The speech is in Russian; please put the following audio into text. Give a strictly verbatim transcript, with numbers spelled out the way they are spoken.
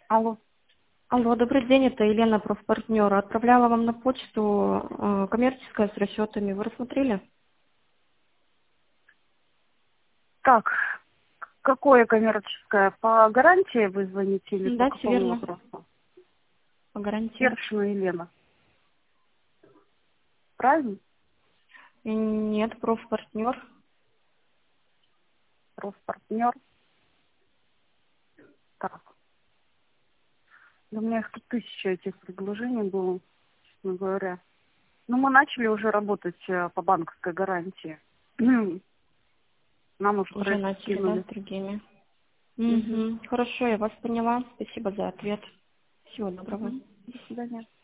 Алло. Алло, добрый день, это Елена, профпартнер. Отправляла вам на почту э, коммерческое с расчетами. Вы рассмотрели? Так, какое коммерческое? По гарантии вы звоните или по Да, все какому верно. вопросу? По гарантии. Першина Елена. Правильно? И Нет, профпартнер. Профпартнер. Так. У меня их тут тысяча этих предложений было, честно говоря. Ну, мы начали уже работать э, по банковской гарантии. М, Нам уже Уже проект начали, да, скинули. с другими. Угу. Угу. Хорошо, я вас поняла. Спасибо за ответ. Всего доброго. Угу. До свидания.